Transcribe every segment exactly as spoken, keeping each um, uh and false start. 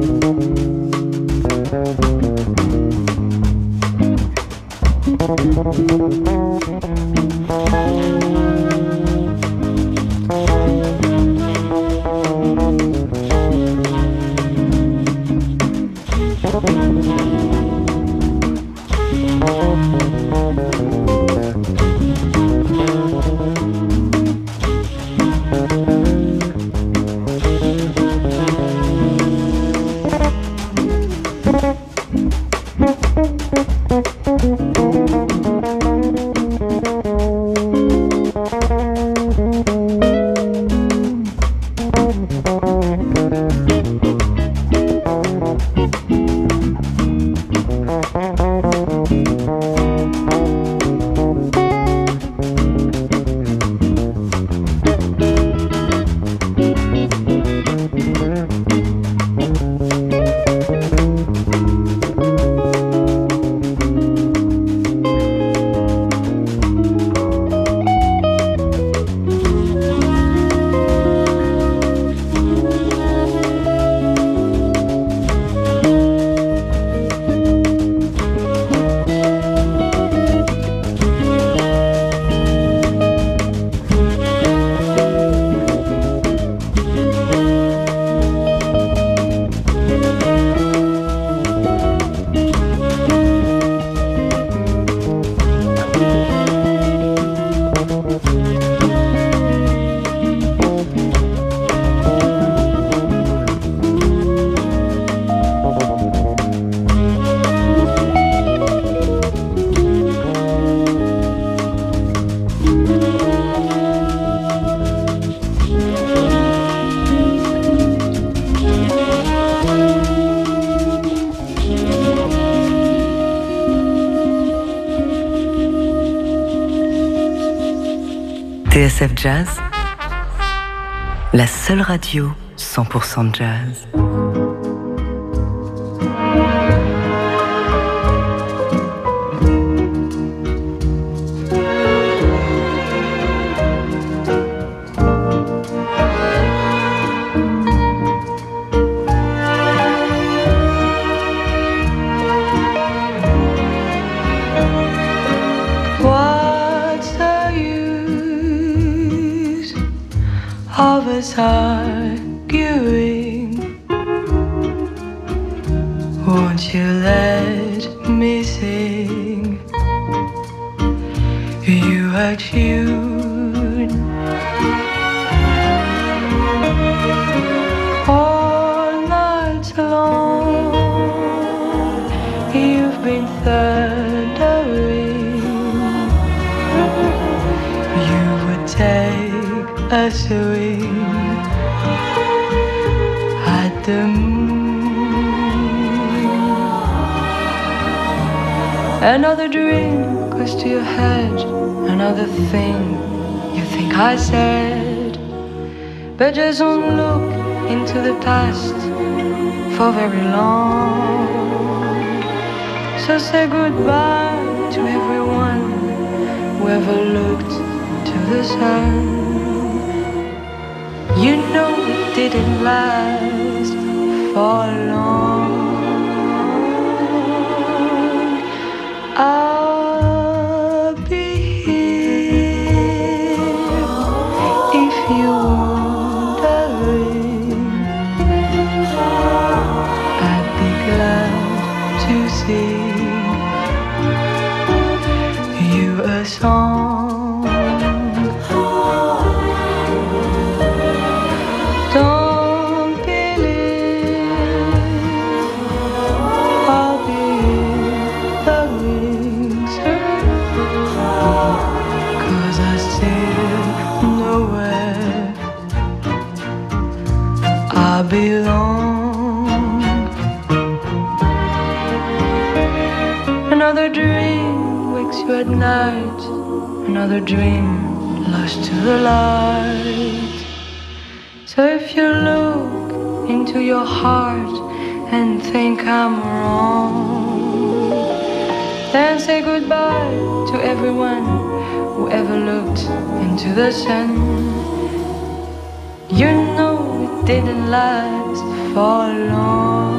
T S F Jazz, la seule radio cent pour cent jazz. Arguing, won't you let me sing? You are tuned all night long. You've been thundering. You would take a swing the moon. Another dream goes to your head, another thing you think I said, but just don't look into the past for very long. So say goodbye to everyone who ever looked to the sun. You know it didn't last for long. I'll be here if you're wondering. I'd be glad to sing you a song. Belong. Another dream wakes you at night, another dream lost to the light. So if you look into your heart and think I'm wrong, then say goodbye to everyone who ever looked into the sun. You know it didn't last for long.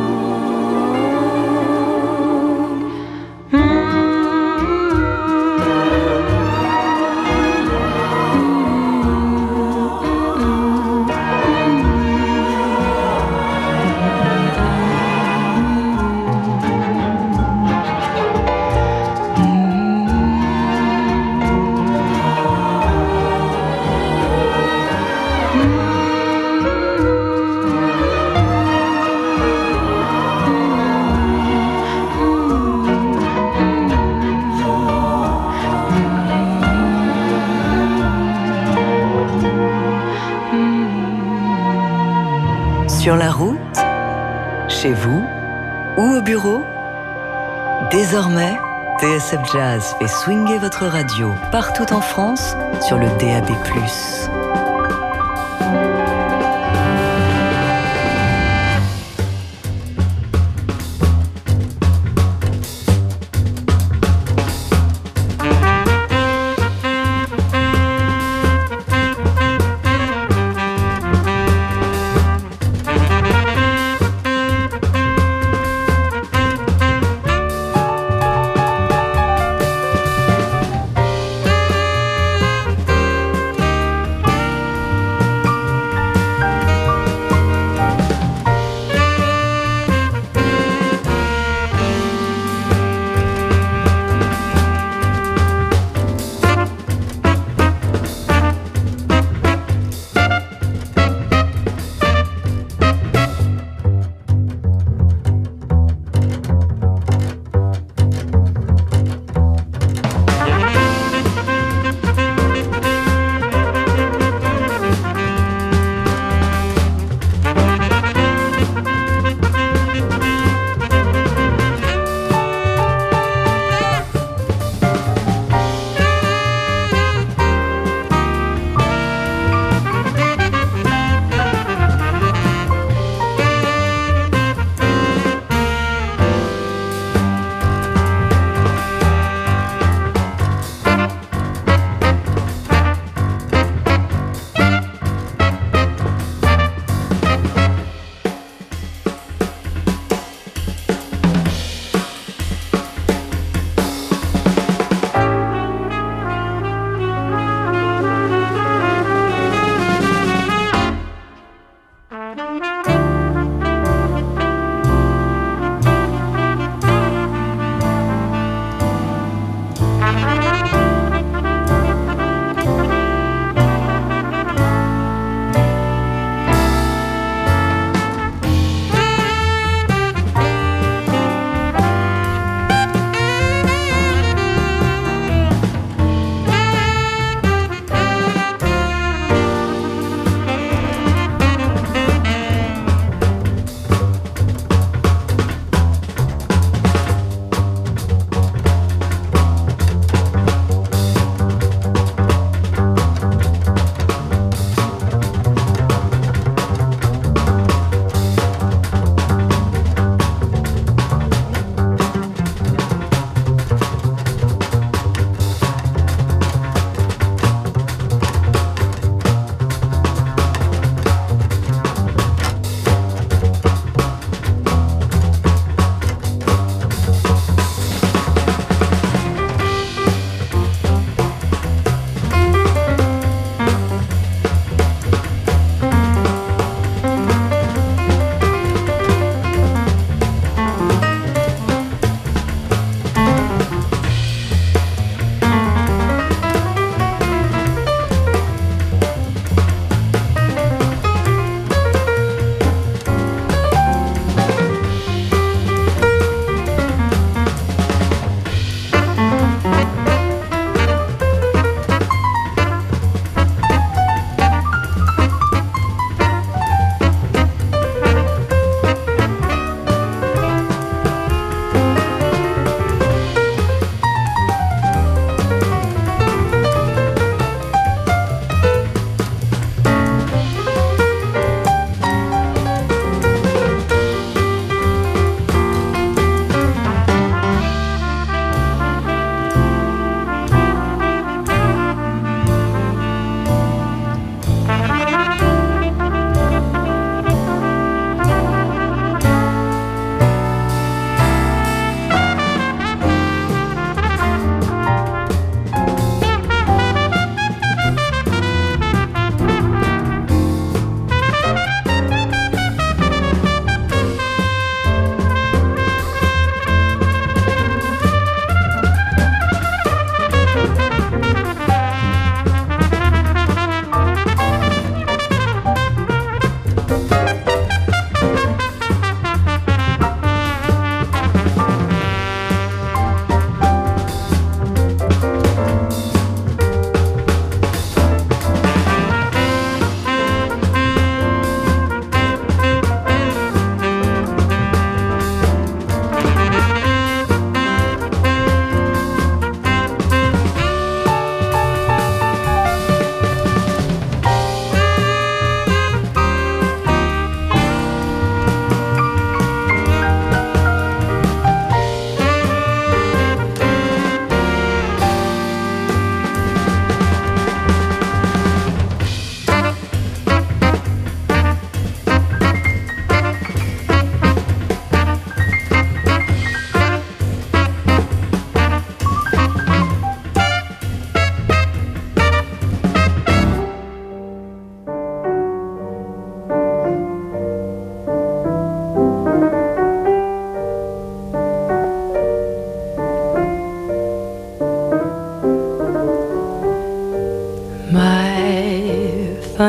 Sur la route, chez vous ou au bureau, désormais, T S F Jazz fait swinger votre radio partout en France sur le D A B plus.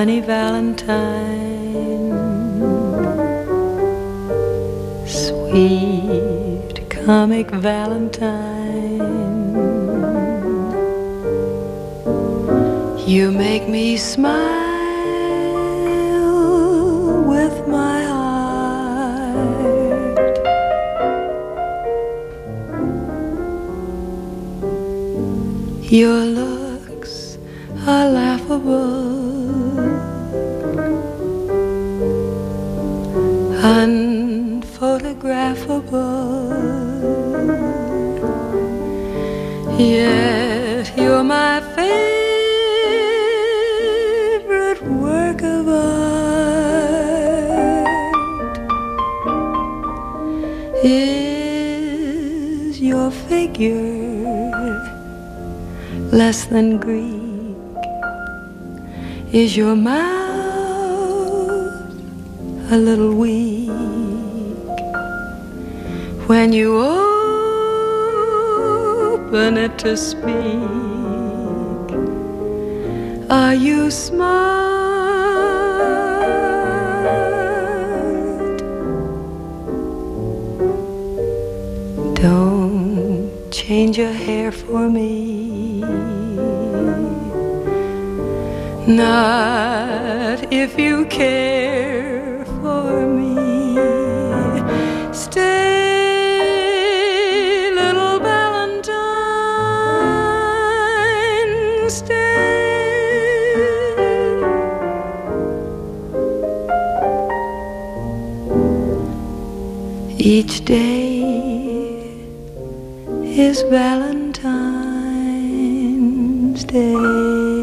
funny Valentine, sweet comic Valentine. You make me smile with my heart. Your looks are laughable, unphotographable, yet you're my favorite work of art. Is your figure less than Greek? Is your mouth a little weak when you open it to speak? Are you smart? Don't change your hair for me, not if you care for me. Stay, little Valentine, stay. Each day is Valentine's Day.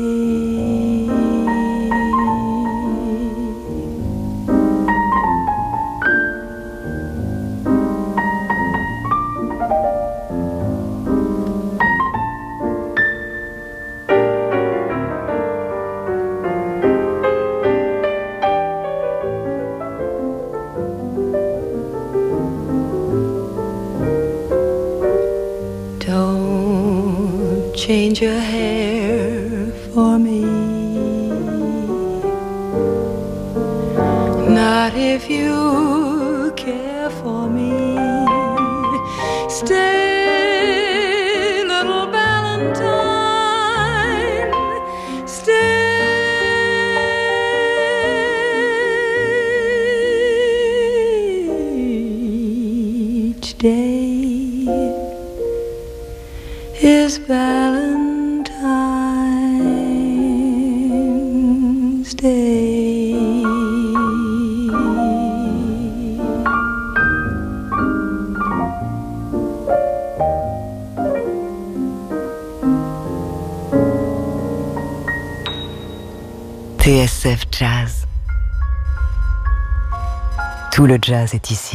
Change your hair for me, not if you care for me. Stay, little Valentine, stay. Each day is Valentine's Day. T S F Jazz. Tout le jazz est ici.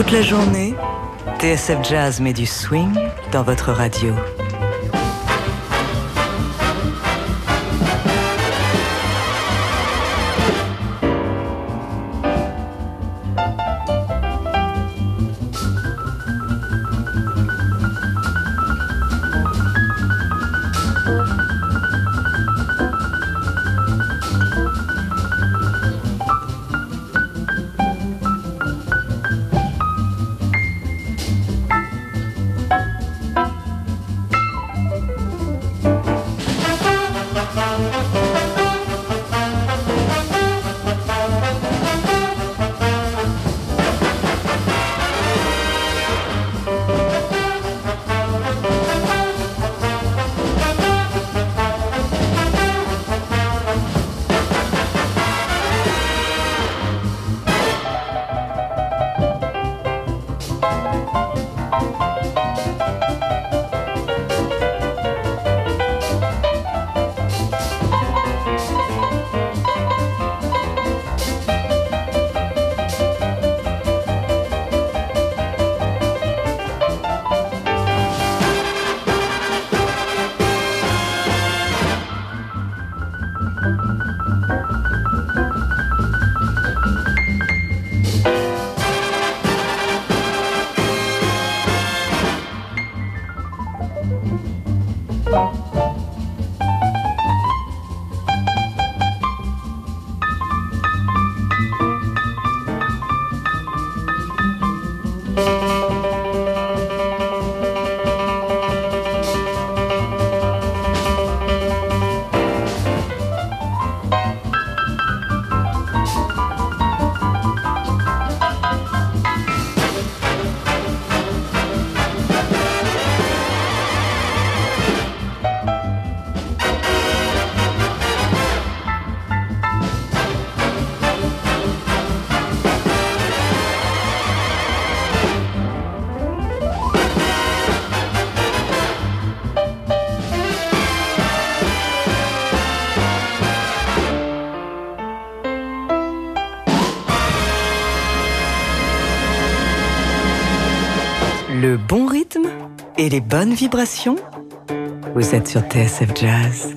Toute la journée, T S F Jazz met du swing dans votre radio. Le bon rythme et les bonnes vibrations, vous êtes sur T S F Jazz.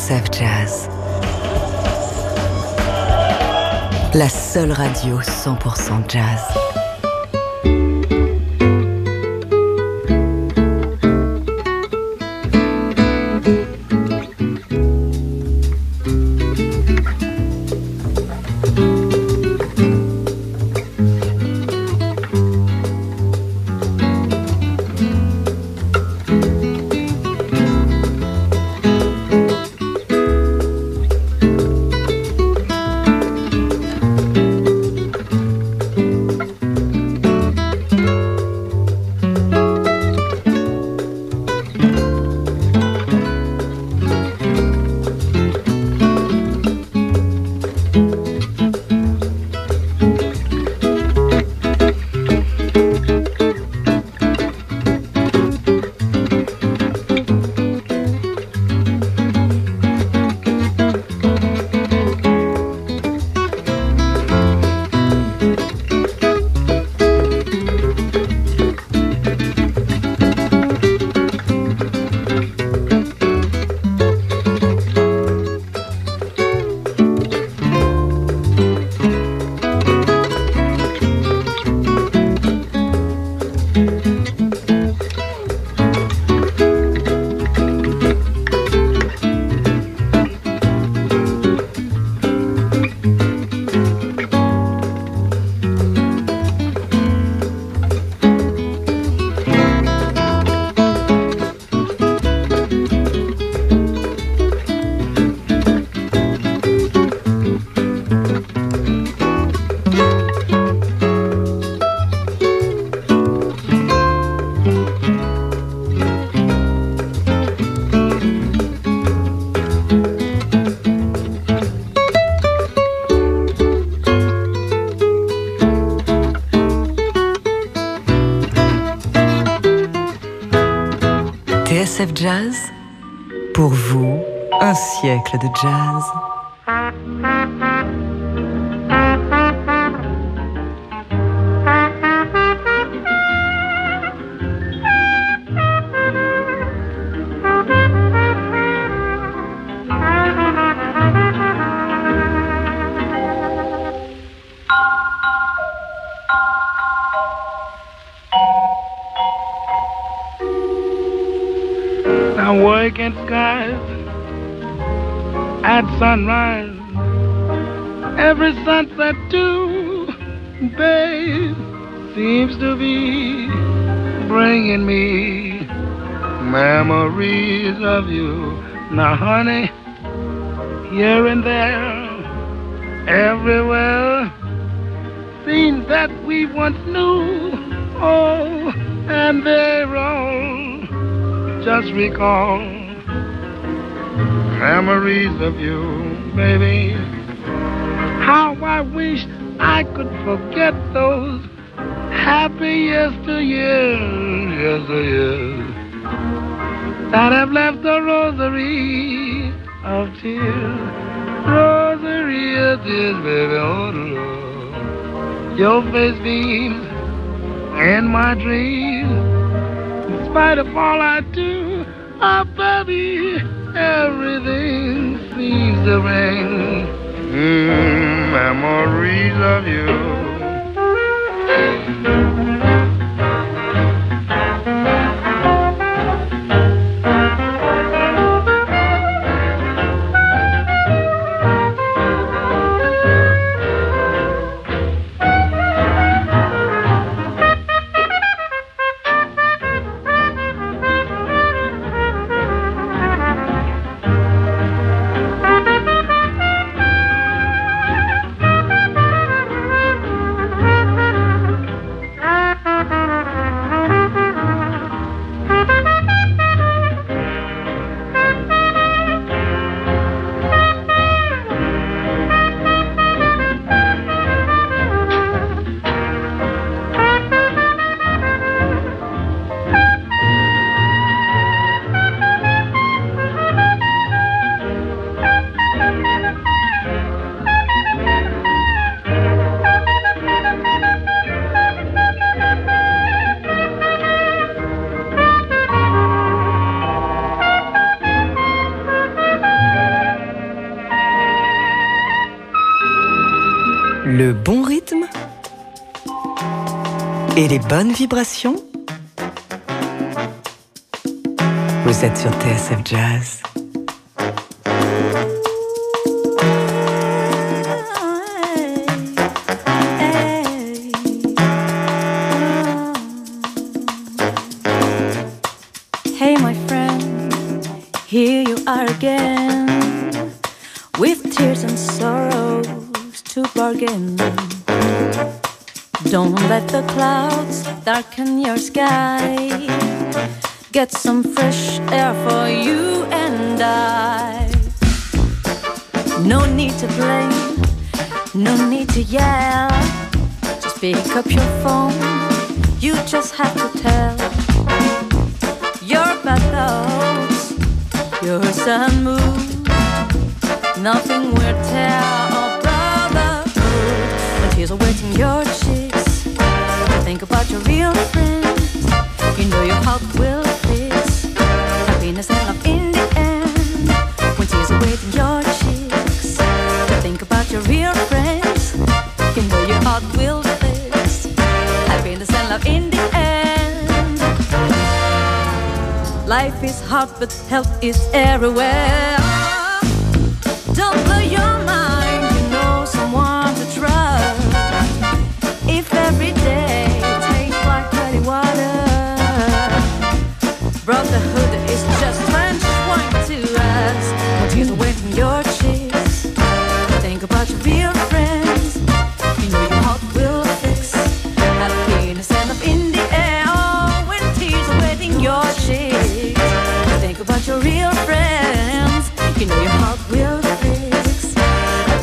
S F Jazz. La seule radio cent pour cent jazz. T S F Jazz, pour vous, un siècle de jazz. Working skies at sunrise, every sunset too, babe, seems to be bringing me memories of you. Now, honey, here and there, everywhere, scenes that we once knew, oh, and they're all just recall memories of you, baby. How I wish I could forget those happy yesteryears, yesteryears that have left a rosary of tears, rosary of tears, baby. Oh, Lord, your face beams in my dreams. In spite of all I do, oh baby, everything seems to bring mm, memories of you. Et les bonnes vibrations? Vous êtes sur T S F Jazz. Hey my friend, here you are again, with tears and sorrows to bargain. Don't let the clouds darken your sky. Get some fresh air for you and I. No need to blame, no need to yell. Just pick up your phone, you just have to tell your bad thoughts, your sad mood. Nothing will tell or brotherhood. When tears are wetting your cheeks, think about your real friends. You know your heart will fix happiness and love in the end. When tears are wetting your cheeks, think about your real friends. You know your heart will fix happiness and love in the end. Life is hard but help is everywhere. Don't blow your mind, you know someone to trust. If every day tastes like dirty water, brotherhood is just French wine to us. When tears are wet in your cheeks, think about your real friends. You know your heart will fix happiness and love in the air. Oh, when tears are wet in your cheeks, think about your real friends. You know your heart will fix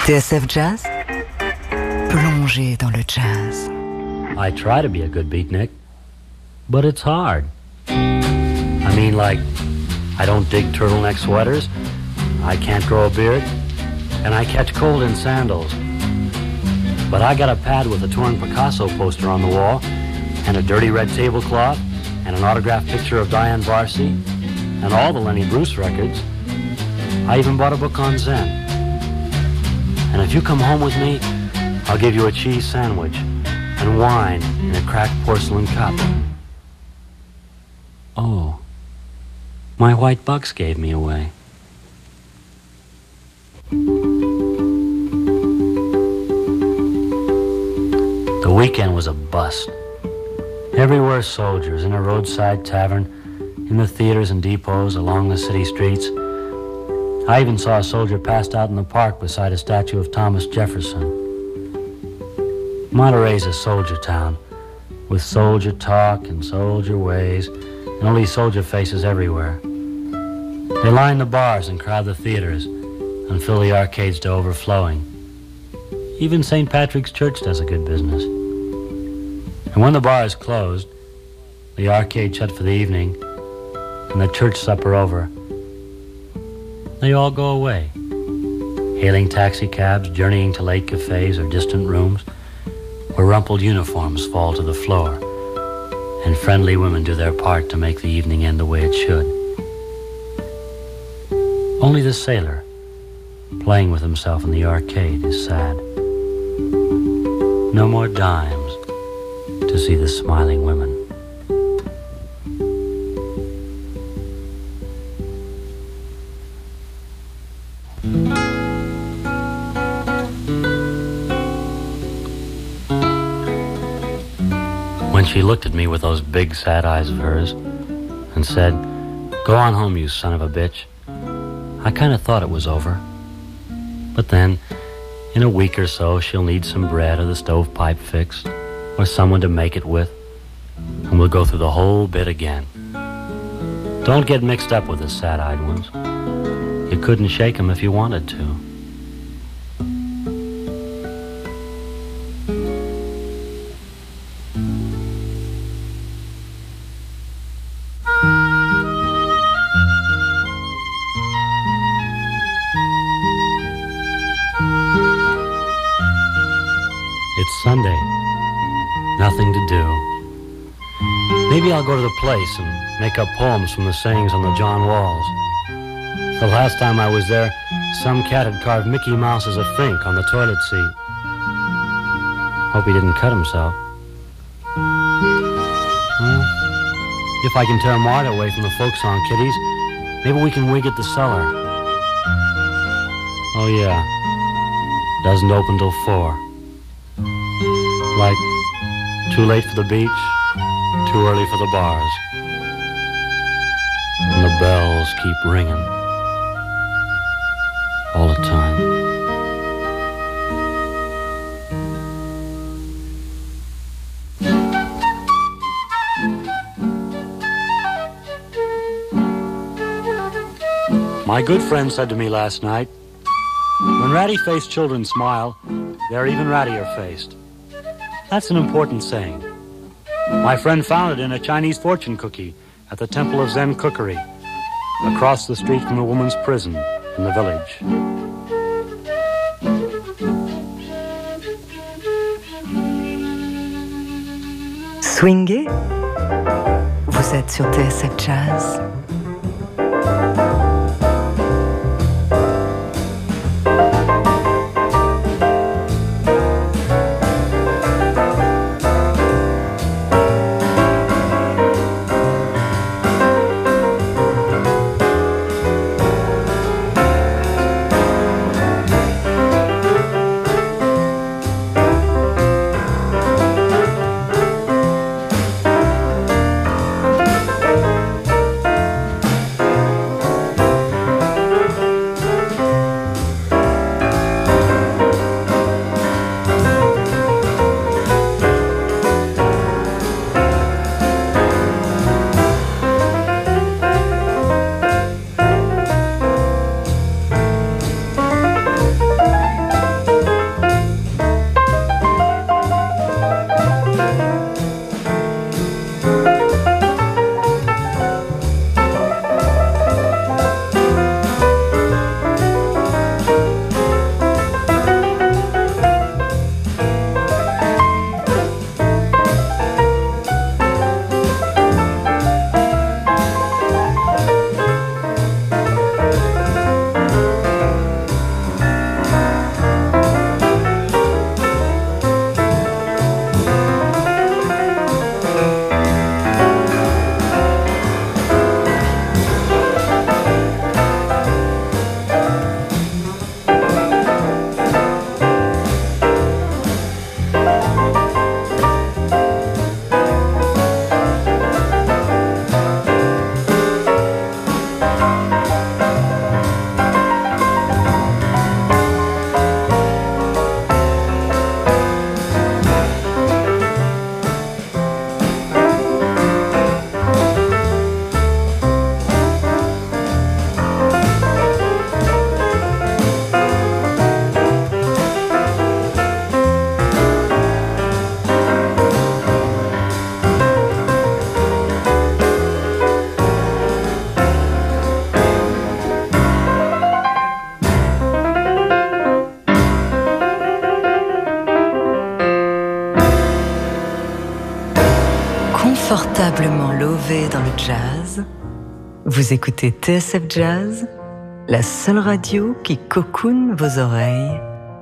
T S F Jazz, plongez dans le jazz. I try to be a good beatnik, but it's hard. I mean, like, I don't dig turtleneck sweaters, I can't grow a beard, and I catch cold in sandals. But I got a pad with a torn Picasso poster on the wall, and a dirty red tablecloth, and an autographed picture of Diane Varsi, and all the Lenny Bruce records. I even bought a book on Zen. And if you come home with me, I'll give you a cheese sandwich and wine in a cracked porcelain cup. Oh, my white bucks gave me away. The weekend was a bust. Everywhere soldiers, in a roadside tavern, in the theaters and depots, along the city streets. I even saw a soldier passed out in the park beside a statue of Thomas Jefferson. Monterey's a soldier town, with soldier talk and soldier ways, and only soldier faces everywhere. They line the bars and crowd the theaters and fill the arcades to overflowing. Even Saint Patrick's Church does a good business. And when the bar is closed, the arcade shut for the evening, and the church supper over, they all go away, hailing taxicabs, journeying to late cafes or distant rooms, where rumpled uniforms fall to the floor, and friendly women do their part to make the evening end the way it should. Only the sailor, playing with himself in the arcade, is sad. No more dimes to see the smiling women. When she looked at me with those big sad eyes of hers and said, "Go on home, you son of a bitch," I kind of thought it was over. But then, in a week or so, she'll need some bread or the stovepipe fixed, or someone to make it with, and we'll go through the whole bit again. Don't get mixed up with the sad-eyed ones. You couldn't shake them if you wanted to. It's Sunday. Nothing to do. Maybe I'll go to the place and make up poems from the sayings on the John walls. The last time I was there, some cat had carved Mickey Mouse as a fink on the toilet seat. Hope he didn't cut himself. Well, if I can tear Marta away from the folk song kiddies, maybe we can wig at the cellar. Oh yeah, doesn't open till four. Like, too late for the beach, too early for the bars. And the bells keep ringing all the time. My good friend said to me last night, when ratty-faced children smile, they're even rattier-faced. That's an important saying. My friend found it in a Chinese fortune cookie at the Temple of Zen Cookery, across the street from the woman's prison in the village. Swingez, vous êtes sur T S F Jazz. paisiblement lové dans le jazz. Vous écoutez T S F Jazz, la seule radio qui cocoone vos oreilles.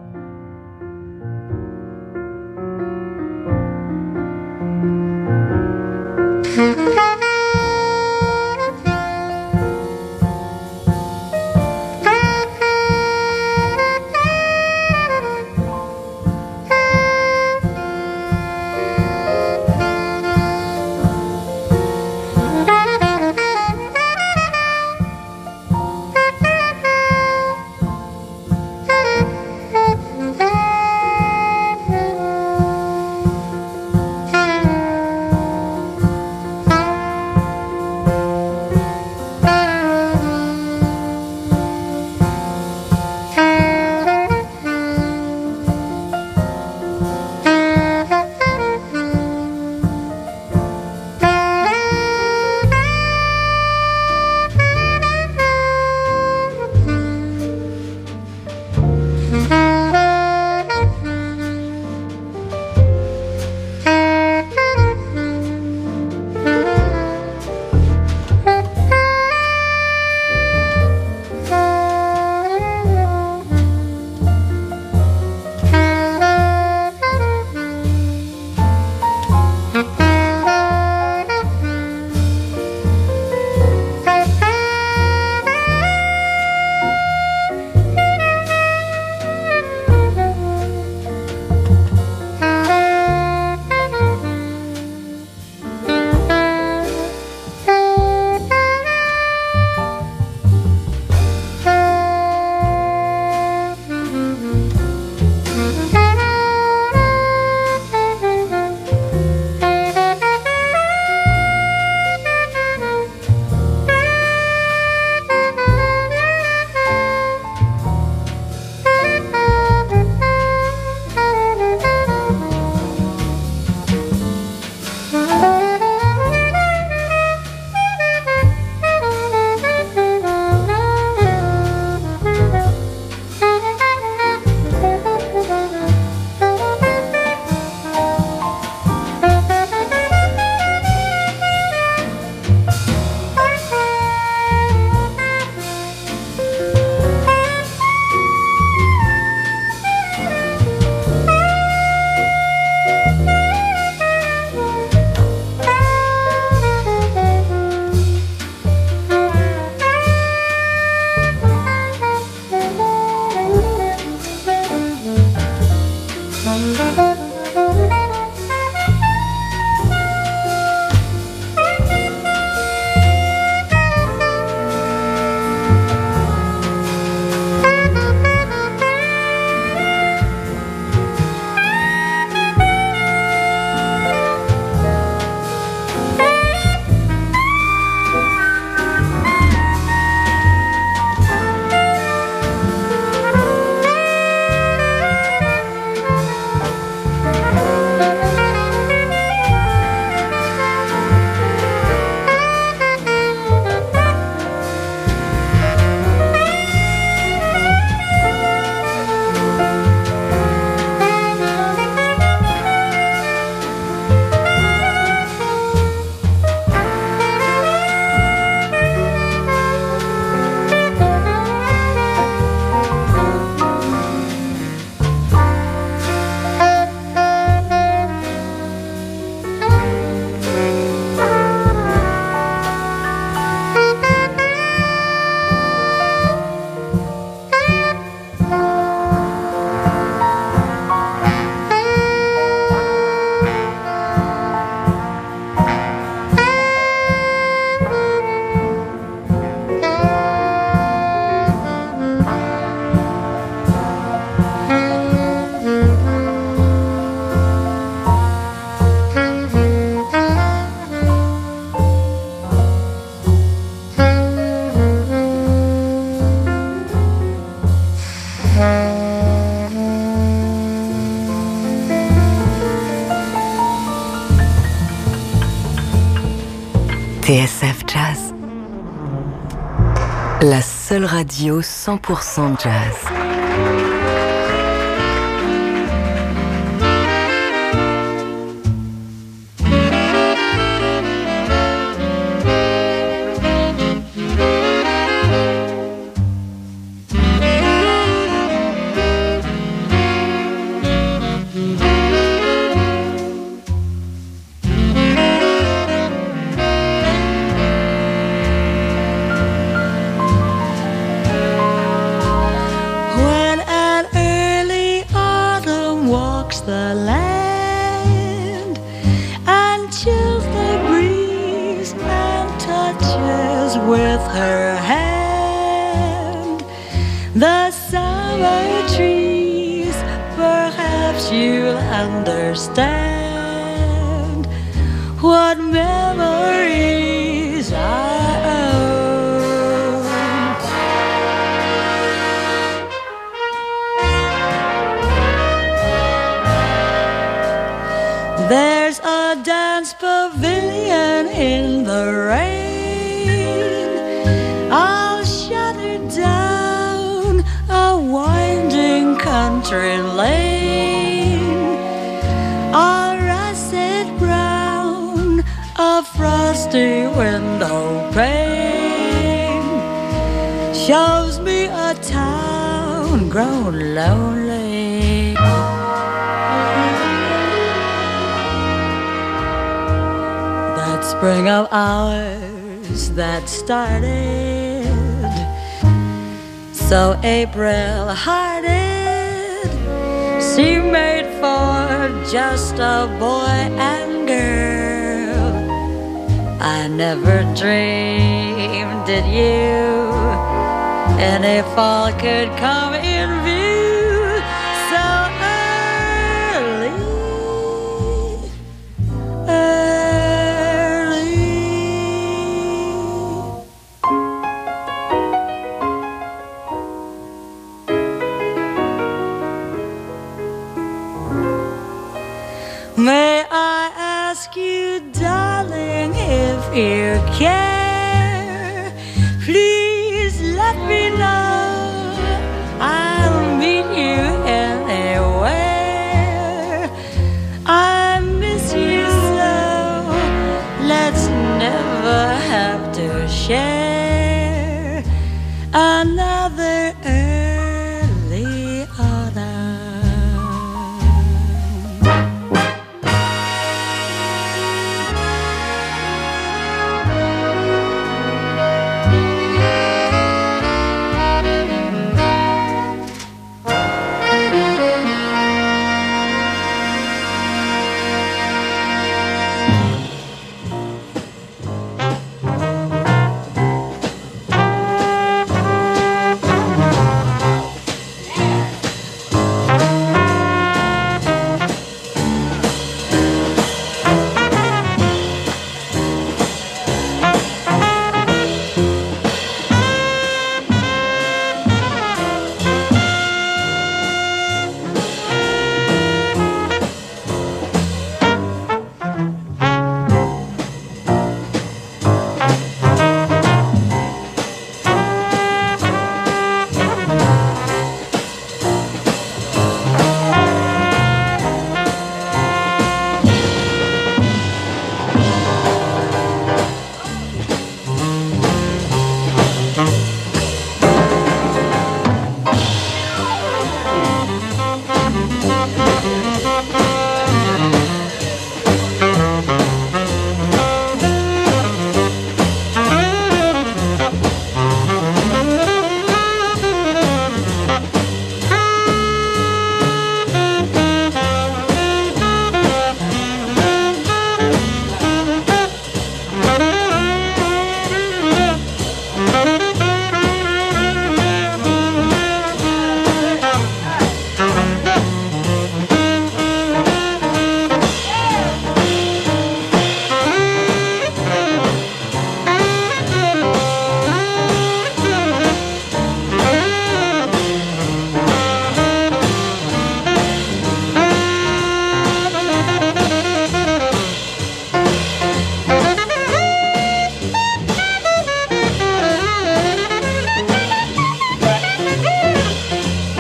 T S F Jazz, la seule radio cent pour cent jazz. summer trees, perhaps you'll understand what memories I own. There's a dance pavilion in the rain. I'll shudder down a winding country lane. A russet brown, a frosty window pane shows me a town grown lonely. That spring of ours that started so April-hearted seemed made for just a boy and girl. I never dreamed that you any fall could come in view so early, early. May I ask you, darling, if you can